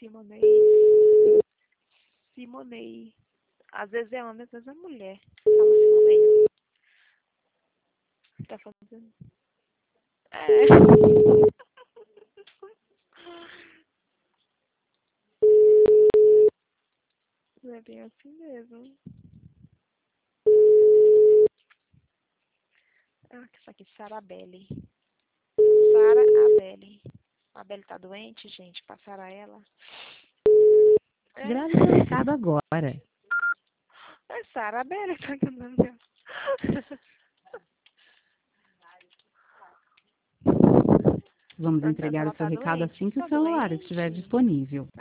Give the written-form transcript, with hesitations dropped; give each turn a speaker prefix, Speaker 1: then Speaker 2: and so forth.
Speaker 1: Simonei. Simonei. Às vezes é homem, às vezes é mulher. Fala Simonei. Tá fazendo... É. É bem assim mesmo. Ah, que isso aqui, Sarabelle. Sara Abelle. A Abelle tá doente, gente? Passaram ela. É.
Speaker 2: Grave o recado agora.
Speaker 1: É Sara Abelle que tá aqui o nome dela.
Speaker 2: Vamos
Speaker 1: Perguntando se
Speaker 2: entregar
Speaker 1: ela
Speaker 2: o seu
Speaker 1: tá
Speaker 2: recado
Speaker 1: doente.
Speaker 2: assim que o
Speaker 1: Tá
Speaker 2: celular estiver
Speaker 1: doente?
Speaker 2: disponível.